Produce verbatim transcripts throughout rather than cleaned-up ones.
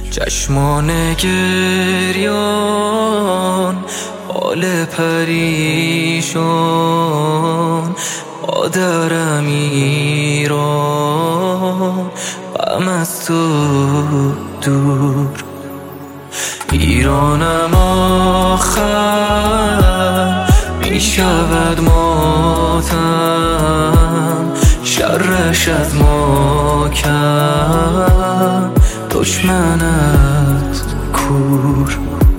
چشمان گریان، حال پریشان، مادرم ایران، غم از تو دور. ایرانم آخر می شود ماتم، شرش از ما کم، دشمنت کور.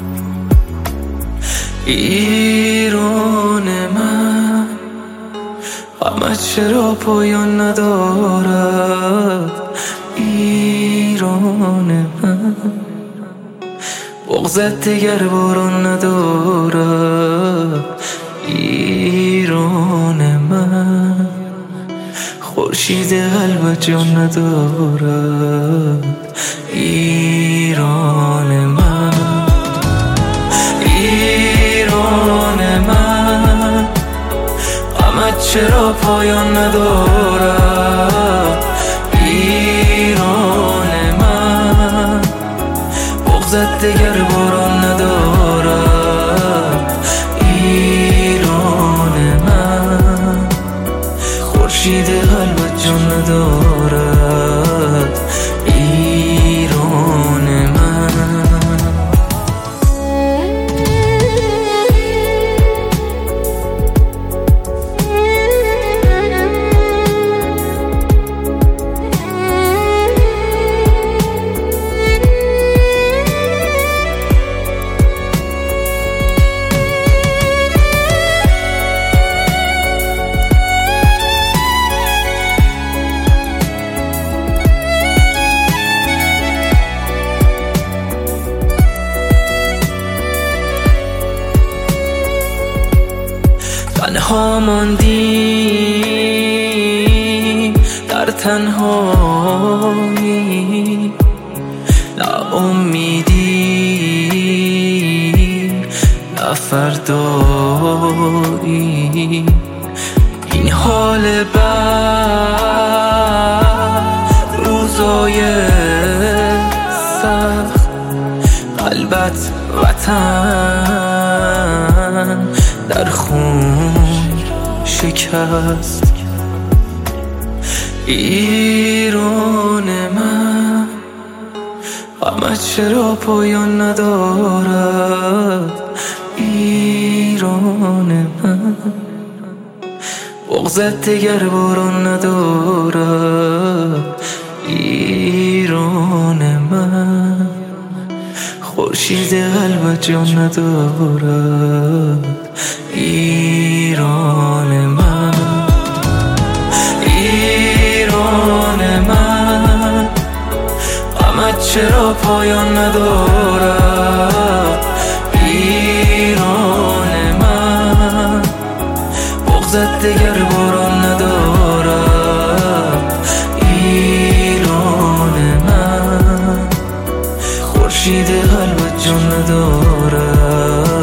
ایران من، غمت چرا پایان ندارد؟ ایران من، بغضت دیگر باران ندارد. ایران من، خورشید قلبت جان ندارد. ایران من، ایران من، غمت چرا پایان ندارد؟ ایران من، بغضت دیگر باران ندارد. ایران من، خورشید قلبت جان ندارد. ایران من، تنها ماندیم در تنهایی، نه امیدی نه فردایی. این حال بد، روزای سخت، قلبت وطن در خون شکست. ایران من، غمت چرا پایان ندارد؟ ایران من، بغضت دیگر باران ندارد. ایران من، خورشید قلبت جان ندارد. ایران من، ایران من، غمت چرا پایان ندارد؟ ایران من، بغضت دیگر باران ندارد. ایران من، خورشید قلبت جان ندارد.